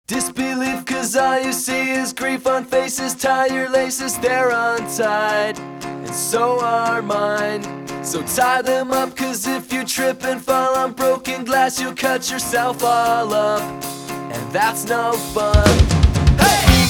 Disbelief, cause all you see is grief on faces. Tie your laces, they're untied, and so are mine. So tie them up, cause if you trip and fall on broken glass, you'll cut yourself all up, and that's no fun. Hey!